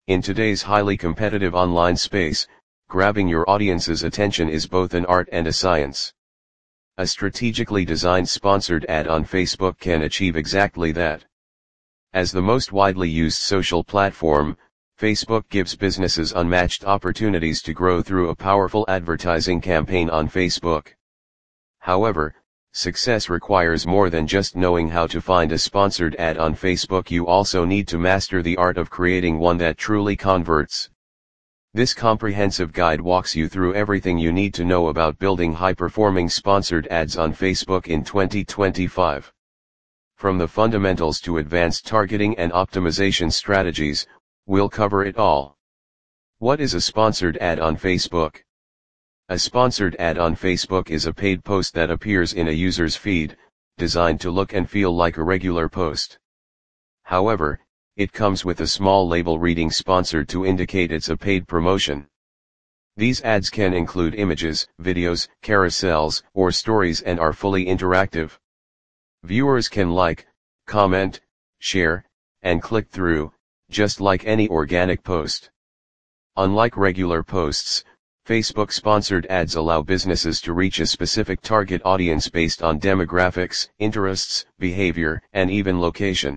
In today's highly competitive online space, grabbing your audience's attention is both an art and a science. A strategically designed sponsored ad on Facebook can achieve exactly that. As the most widely used social platform, Facebook gives businesses unmatched opportunities to grow through a powerful advertising campaign on Facebook. However, success requires more than just knowing how to find a sponsored ad on Facebook. You also need to master the art of creating one that truly converts. This comprehensive guide walks you through everything you need to know about building high-performing sponsored ads on Facebook in 2025. From the fundamentals to advanced targeting and optimization strategies, we'll cover it all. What is a sponsored ad on Facebook? A sponsored ad on Facebook is a paid post that appears in a user's feed, designed to look and feel like a regular post. However, it comes with a small label reading "sponsored" to indicate it's a paid promotion. These ads can include images, videos, carousels, or stories and are fully interactive. Viewers can like, comment, share, and click through, just like any organic post. Unlike regular posts, Facebook sponsored ads allow businesses to reach a specific target audience based on demographics, interests, behavior, and even location.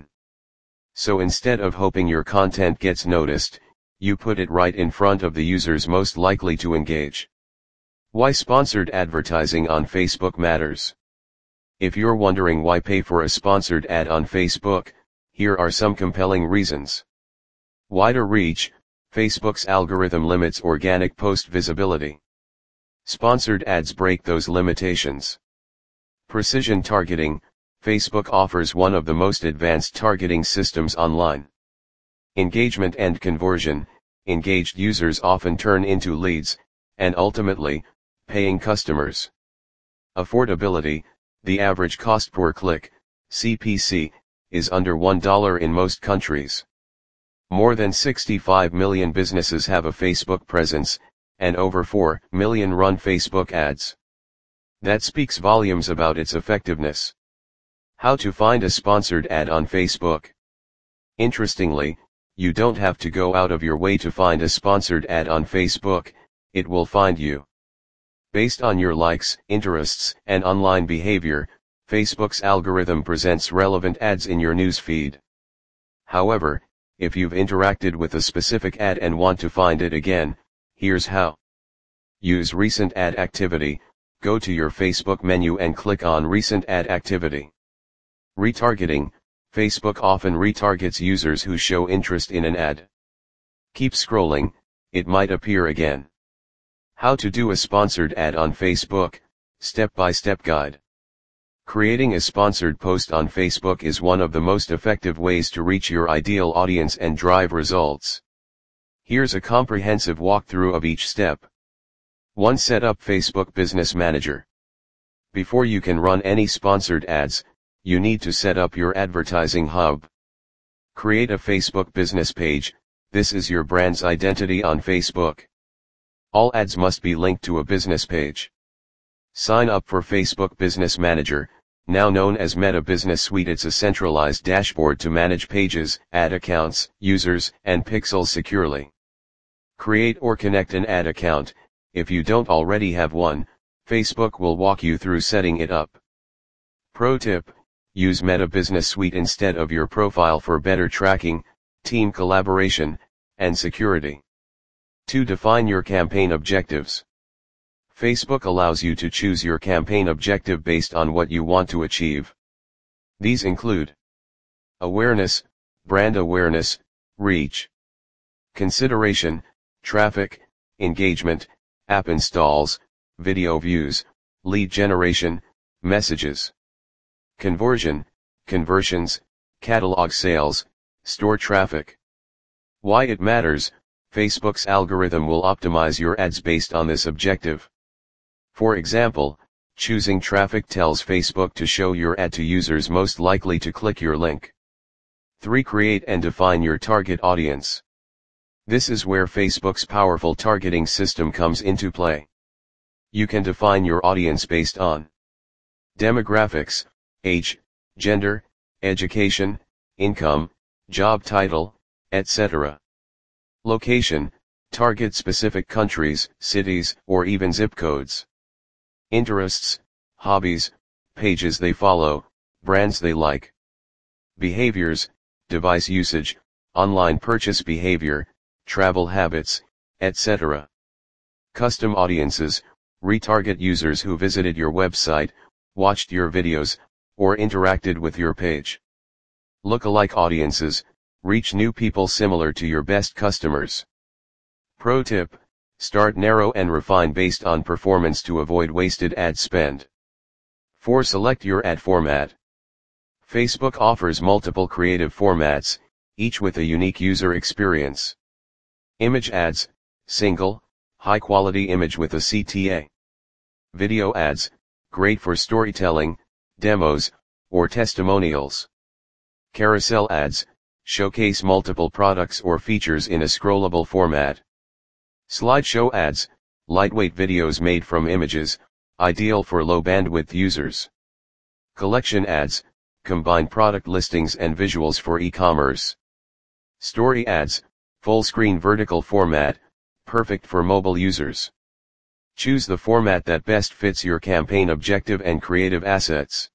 So instead of hoping your content gets noticed, you put it right in front of the users most likely to engage. Why sponsored advertising on Facebook matters. If you're wondering why pay for a sponsored ad on Facebook, here are some compelling reasons. Wider reach. Facebook's algorithm limits organic post visibility. Sponsored ads break those limitations. Precision targeting. Facebook offers one of the most advanced targeting systems online. Engagement and conversion. Engaged users often turn into leads, and ultimately, paying customers. Affordability. The average cost per click, CPC, is under $1 in most countries. More than 65 million businesses have a Facebook presence, and over 4 million run Facebook ads. That speaks volumes about its effectiveness. How to find a sponsored ad on Facebook. Interestingly, you don't have to go out of your way to find a sponsored ad on Facebook, it will find you. Based on your likes, interests, and online behavior, Facebook's algorithm presents relevant ads in your news feed. However, if you've interacted with a specific ad and want to find it again, here's how. Use recent ad activity. Go to your Facebook menu and click on recent ad activity. Retargeting. Facebook often retargets users who show interest in an ad. Keep scrolling, it might appear again. How to do a sponsored ad on Facebook, step-by-step guide. Creating a sponsored post on Facebook is one of the most effective ways to reach your ideal audience and drive results. Here's a comprehensive walkthrough of each step. 1. Set up Facebook Business Manager. Before you can run any sponsored ads, you need to set up your advertising hub. Create a Facebook business page. This is your brand's identity on Facebook. All ads must be linked to a business page. Sign up for Facebook Business Manager, now known as Meta Business Suite. It's a centralized dashboard to manage pages, ad accounts, users, and pixels securely. Create or connect an ad account. If you don't already have one, Facebook will walk you through setting it up. Pro tip: use Meta Business Suite instead of your profile for better tracking, team collaboration, and security. 2. Define your campaign objectives. Facebook allows you to choose your campaign objective based on what you want to achieve. These include awareness, brand awareness, reach, consideration, traffic, engagement, app installs, video views, lead generation, messages, conversion, conversions, catalog sales, store traffic. Why it matters: Facebook's algorithm will optimize your ads based on this objective. For example, choosing traffic tells Facebook to show your ad to users most likely to click your link. 3. Create and define your target audience. This is where Facebook's powerful targeting system comes into play. You can define your audience based on demographics, age, gender, education, income, job title, etc. Location, target specific countries, cities, or even zip codes. Interests, hobbies, pages they follow, brands they like. Behaviors, device usage, online purchase behavior, travel habits, etc. Custom audiences, retarget users who visited your website, watched your videos, or interacted with your page. Lookalike audiences, reach new people similar to your best customers. Pro tip, start narrow and refine based on performance to avoid wasted ad spend. 4. Select your ad format. Facebook offers multiple creative formats, each with a unique user experience. Image ads, single, high-quality image with a CTA. Video ads, great for storytelling, demos, or testimonials. Carousel ads, showcase multiple products or features in a scrollable format. Slideshow ads, lightweight videos made from images, ideal for low-bandwidth users. Collection ads, combine product listings and visuals for e-commerce. Story ads, full-screen vertical format, perfect for mobile users. Choose the format that best fits your campaign objective and creative assets.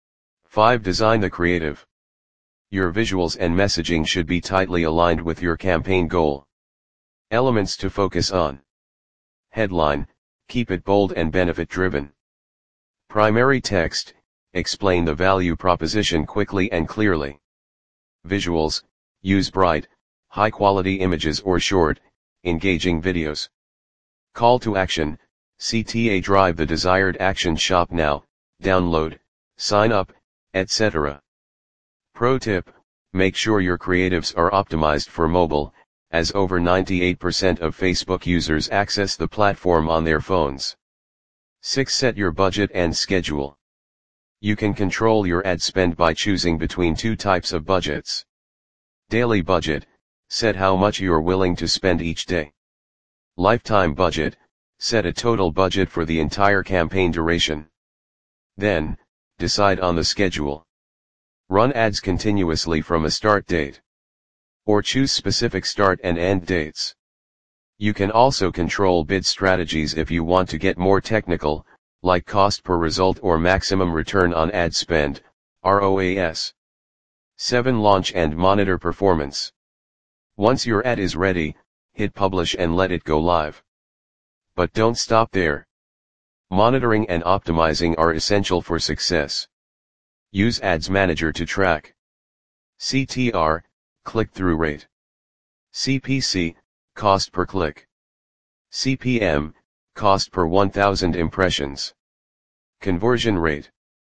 5. Design the creative. Your visuals and messaging should be tightly aligned with your campaign goal. Elements to focus on. Headline, keep it bold and benefit-driven. Primary text, explain the value proposition quickly and clearly. Visuals, use bright, high-quality images or short, engaging videos. Call to action, CTA drive the desired action: shop now, download, sign up, etc. Pro tip, make sure your creatives are optimized for mobile, as over 98% of Facebook users access the platform on their phones. 6. Set your budget and schedule. You can control your ad spend by choosing between two types of budgets. Daily budget, set how much you're willing to spend each day. Lifetime budget, set a total budget for the entire campaign duration. Then, decide on the schedule. Run ads continuously from a start date. Or choose specific start and end dates. You can also control bid strategies if you want to get more technical, like cost per result or maximum return on ad spend, ROAS. 7. Launch and monitor performance. Once your ad is ready, hit publish and let it go live. But don't stop there. Monitoring and optimizing are essential for success. Use Ads Manager to track CTR, click-through rate. CPC, cost per click. CPM, cost per 1,000 impressions. Conversion rate.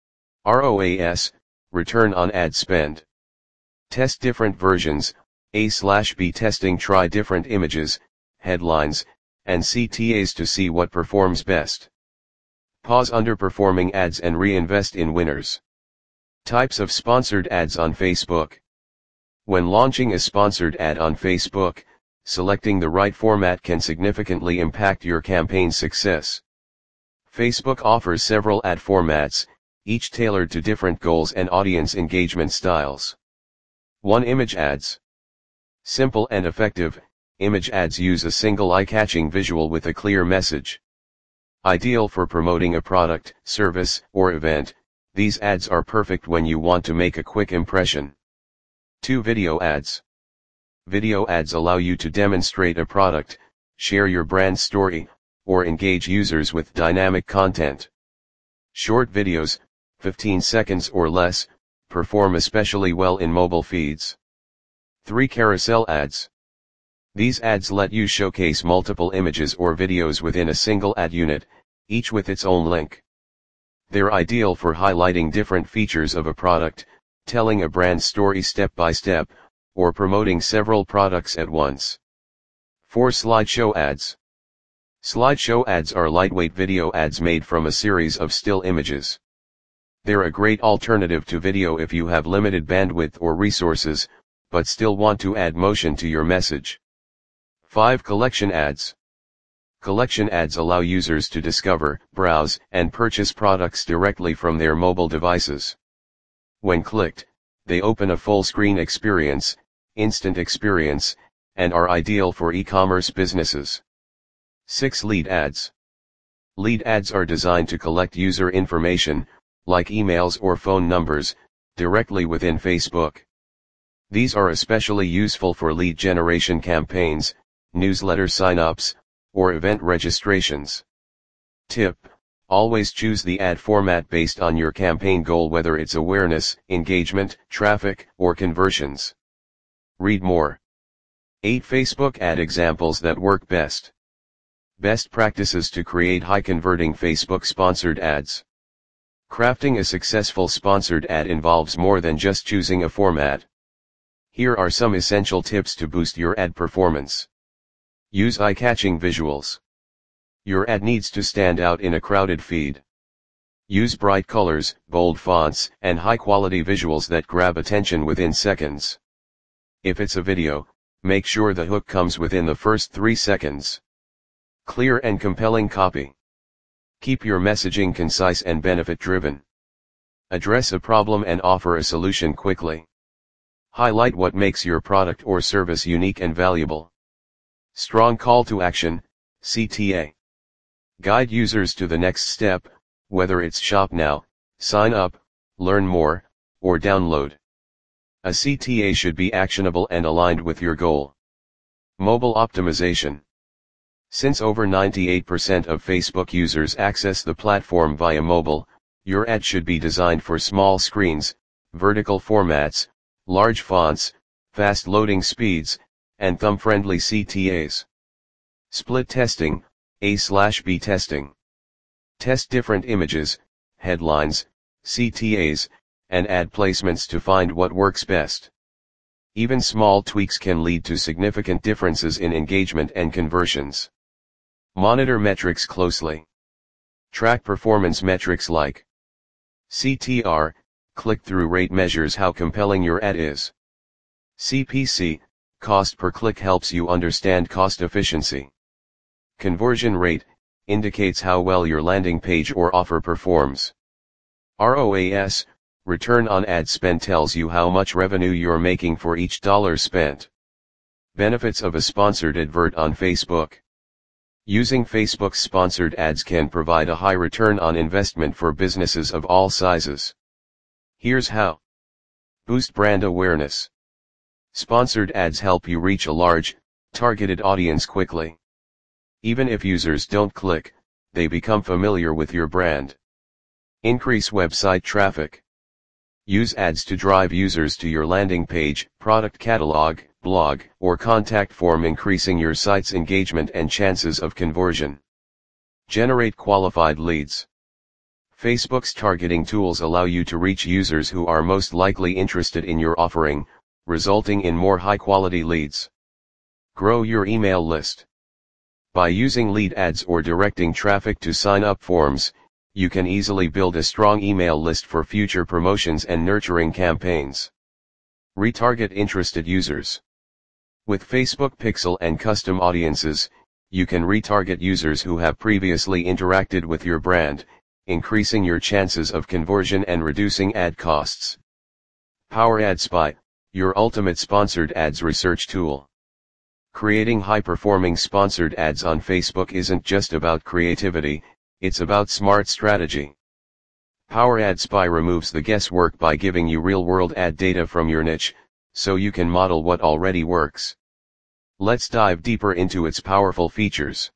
ROAS, return on ad spend. Test different versions, A/B testing. Try different images, headlines, and CTAs to see what performs best. Pause underperforming ads and reinvest in winners. Types of sponsored ads on Facebook. When launching a sponsored ad on Facebook, selecting the right format can significantly impact your campaign's success. Facebook offers several ad formats, each tailored to different goals and audience engagement styles. 1. Image ads. Simple and effective, image ads use a single eye-catching visual with a clear message. Ideal for promoting a product, service, or event, these ads are perfect when you want to make a quick impression. 2. Video ads. Video ads allow you to demonstrate a product, share your brand story, or engage users with dynamic content. Short videos, 15 seconds or less, perform especially well in mobile feeds. 3. Carousel ads. These ads let you showcase multiple images or videos within a single ad unit, each with its own link. They're ideal for highlighting different features of a product, telling a brand story step by step, or promoting several products at once. 4. Slideshow ads. Slideshow ads are lightweight video ads made from a series of still images. They're a great alternative to video if you have limited bandwidth or resources, but still want to add motion to your message. 5. Collection ads. Collection ads allow users to discover, browse, and purchase products directly from their mobile devices. When clicked, they open a full-screen experience, instant experience, and are ideal for e-commerce businesses. 6. Lead ads. Lead ads are designed to collect user information, like emails or phone numbers, directly within Facebook. These are especially useful for lead generation campaigns, newsletter sign-ups, or event registrations. Tip: always choose the ad format based on your campaign goal, whether it's awareness, engagement, traffic, or conversions. Read more. 8 Facebook ad examples that work best. Best practices to create high-converting Facebook sponsored ads. Crafting a successful sponsored ad involves more than just choosing a format. Here are some essential tips to boost your ad performance. Use eye-catching visuals. Your ad needs to stand out in a crowded feed. Use bright colors, bold fonts, and high-quality visuals that grab attention within seconds. If it's a video, make sure the hook comes within the first 3 seconds. Clear and compelling copy. Keep your messaging concise and benefit-driven. Address a problem and offer a solution quickly. Highlight what makes your product or service unique and valuable. Strong call to action, CTA. Guide users to the next step, whether it's shop now, sign up, learn more, or download. A CTA should be actionable and aligned with your goal. Mobile optimization. Since over 98% of Facebook users access the platform via mobile, your ad should be designed for small screens, vertical formats, large fonts, fast loading speeds, and thumb-friendly CTAs. Split testing, A/B testing. Test different images, headlines, CTAs, and ad placements to find what works best. Even small tweaks can lead to significant differences in engagement and conversions. Monitor metrics closely. Track performance metrics like CTR, click-through rate, measures how compelling your ad is. CPC, cost per click, helps you understand cost efficiency. Conversion rate, indicates how well your landing page or offer performs. ROAS, return on ad spend, tells you how much revenue you're making for each dollar spent. Benefits of a sponsored advert on Facebook. Using Facebook's sponsored ads can provide a high return on investment for businesses of all sizes. Here's how. Boost brand awareness. Sponsored ads help you reach a large, targeted audience quickly. Even if users don't click, they become familiar with your brand. Increase website traffic. Use ads to drive users to your landing page, product catalog, blog, or contact form, increasing your site's engagement and chances of conversion. Generate qualified leads. Facebook's targeting tools allow you to reach users who are most likely interested in your offering, resulting in more high-quality leads. Grow your email list. By using lead ads or directing traffic to sign-up forms, you can easily build a strong email list for future promotions and nurturing campaigns. Retarget interested users. With Facebook Pixel and custom audiences, you can retarget users who have previously interacted with your brand, increasing your chances of conversion and reducing ad costs. Power Ad Spy, your ultimate sponsored ads research tool. Creating high-performing sponsored ads on Facebook isn't just about creativity, it's about smart strategy. Power Ad Spy removes the guesswork by giving you real-world ad data from your niche, so you can model what already works. Let's dive deeper into its powerful features.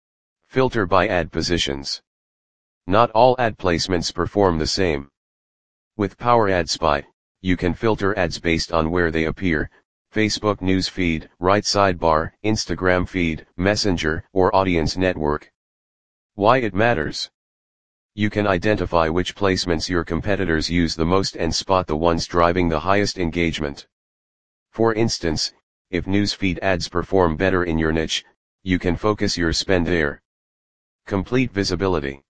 Filter by ad positions. Not all ad placements perform the same. With Power Ad Spy, you can filter ads based on where they appear: Facebook news feed, right sidebar, Instagram feed, Messenger, or audience network. Why it matters? You can identify which placements your competitors use the most and spot the ones driving the highest engagement. For instance, if newsfeed ads perform better in your niche, you can focus your spend there. Complete visibility.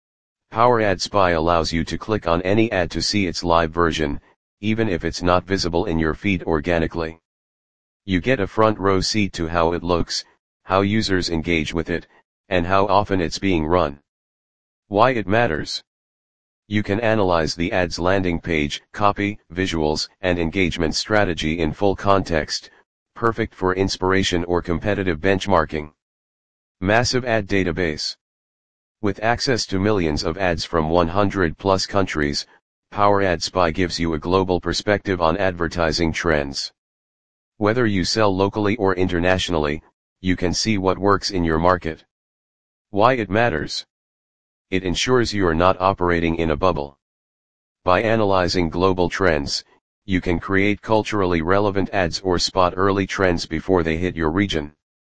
Power Ad Spy allows you to click on any ad to see its live version, even if it's not visible in your feed organically. You get a front row seat to how it looks, how users engage with it, and how often it's being run. Why it matters? You can analyze the ad's landing page, copy, visuals, and engagement strategy in full context, perfect for inspiration or competitive benchmarking. Massive ad database. With access to millions of ads from 100 plus countries, Power Ad Spy gives you a global perspective on advertising trends. Whether you sell locally or internationally, you can see what works in your market. Why it matters. It ensures you are not operating in a bubble. By analyzing global trends, you can create culturally relevant ads or spot early trends before they hit your region.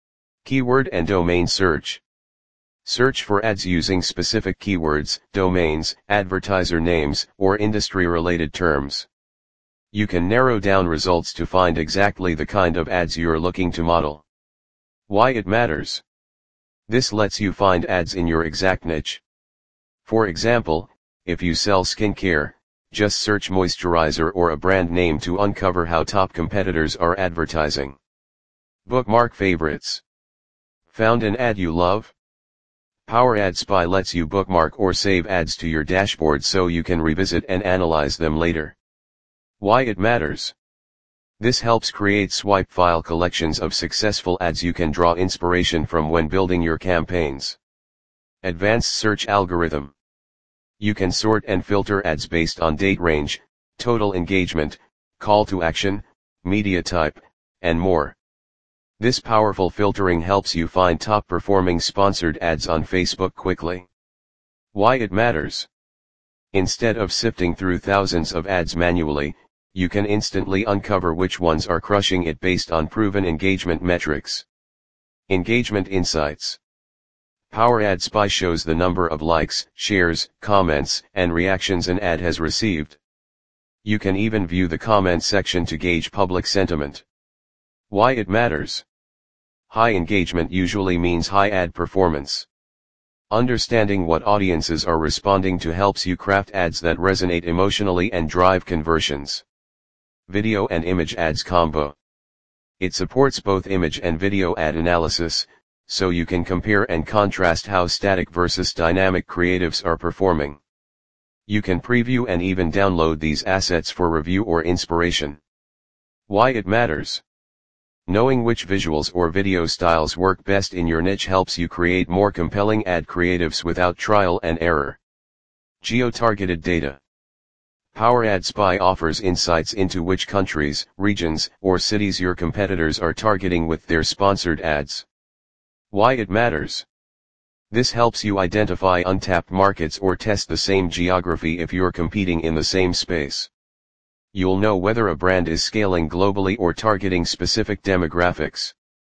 Keyword and domain search. Search for ads using specific keywords, domains, advertiser names, or industry-related terms. You can narrow down results to find exactly the kind of ads you're looking to model. Why it matters. This lets you find ads in your exact niche. For example, if you sell skincare, just search moisturizer or a brand name to uncover how top competitors are advertising. Bookmark favorites. Found an ad you love? Power Ad Spy lets you bookmark or save ads to your dashboard so you can revisit and analyze them later. Why it matters. This helps create swipe file collections of successful ads you can draw inspiration from when building your campaigns. Advanced search algorithm. You can sort and filter ads based on date range, total engagement, call to action, media type, and more. This powerful filtering helps you find top-performing sponsored ads on Facebook quickly. Why it matters. Instead of sifting through thousands of ads manually, you can instantly uncover which ones are crushing it based on proven engagement metrics. Engagement insights. Power Ad Spy shows the number of likes, shares, comments, and reactions an ad has received. You can even view the comment section to gauge public sentiment. Why it matters. High engagement usually means high ad performance. Understanding what audiences are responding to helps you craft ads that resonate emotionally and drive conversions. Video and image ads combo. It supports both image and video ad analysis, so you can compare and contrast how static versus dynamic creatives are performing. You can preview and even download these assets for review or inspiration. Why it matters. Knowing which visuals or video styles work best in your niche helps you create more compelling ad creatives without trial and error. Geo-targeted data. Power Ad Spy offers insights into which countries, regions, or cities your competitors are targeting with their sponsored ads. Why it matters. This helps you identify untapped markets or test the same geography if you're competing in the same space. You'll know whether a brand is scaling globally or targeting specific demographics.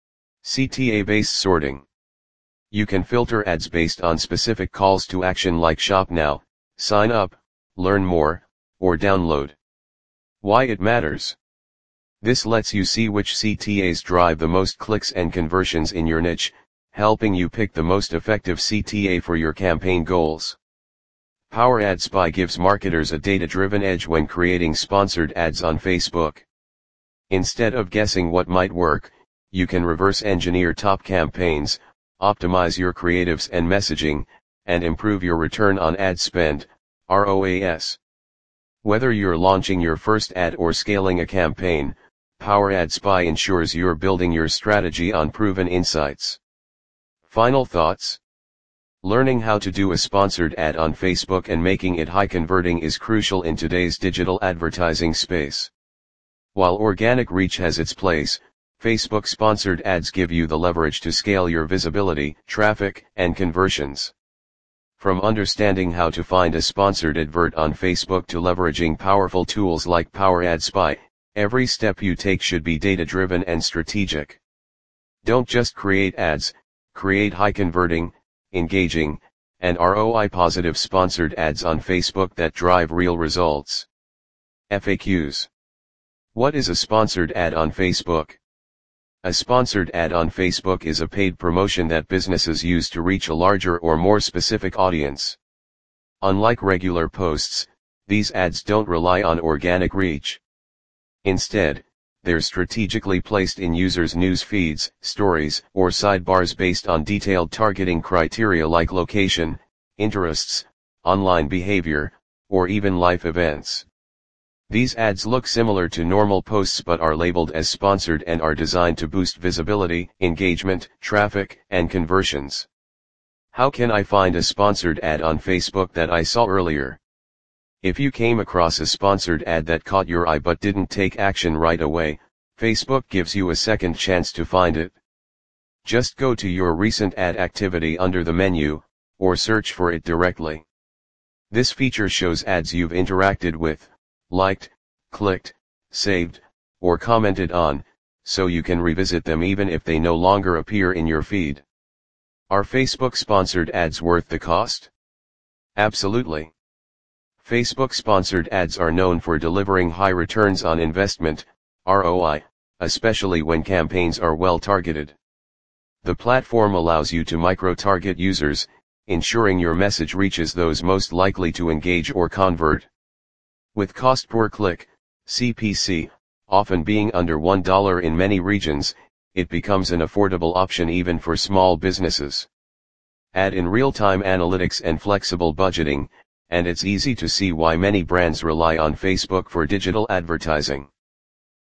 CTA-based sorting. You can filter ads based on specific calls to action like shop now, sign up, learn more, or download. Why it matters. This lets you see which CTAs drive the most clicks and conversions in your niche, helping you pick the most effective CTA for your campaign goals. Power Ad Spy gives marketers a data-driven edge when creating sponsored ads on Facebook. Instead of guessing what might work, you can reverse engineer top campaigns, optimize your creatives and messaging, and improve your return on ad spend, ROAS. Whether you're launching your first ad or scaling a campaign, Power Ad Spy ensures you're building your strategy on proven insights. Final thoughts? Learning how to do a sponsored ad on Facebook and making it high converting is crucial in today's digital advertising space. While organic reach has its place, Facebook sponsored ads give you the leverage to scale your visibility, traffic, and conversions. From understanding how to find a sponsored advert on Facebook to leveraging powerful tools like Power Ad Spy, every step you take should be data-driven and strategic. Don't just create ads, create high-converting, engaging, and ROI-positive sponsored ads on Facebook that drive real results. FAQs. What is a sponsored ad on Facebook? A sponsored ad on Facebook is a paid promotion that businesses use to reach a larger or more specific audience. Unlike regular posts, these ads don't rely on organic reach. Instead, they're strategically placed in users' news feeds, stories, or sidebars based on detailed targeting criteria like location, interests, online behavior, or even life events. These ads look similar to normal posts but are labeled as sponsored and are designed to boost visibility, engagement, traffic, and conversions. How can I find a sponsored ad on Facebook that I saw earlier? If you came across a sponsored ad that caught your eye but didn't take action right away, Facebook gives you a second chance to find it. Just go to your recent ad activity under the menu, or search for it directly. This feature shows ads you've interacted with, liked, clicked, saved, or commented on, so you can revisit them even if they no longer appear in your feed. Are Facebook sponsored ads worth the cost? Absolutely. Facebook sponsored ads are known for delivering high returns on investment, ROI, especially when campaigns are well targeted. The platform allows you to micro-target users, ensuring your message reaches those most likely to engage or convert. With cost per click, CPC, often being under $1 in many regions, it becomes an affordable option even for small businesses. Add in real-time analytics and flexible budgeting, and it's easy to see why many brands rely on Facebook for digital advertising.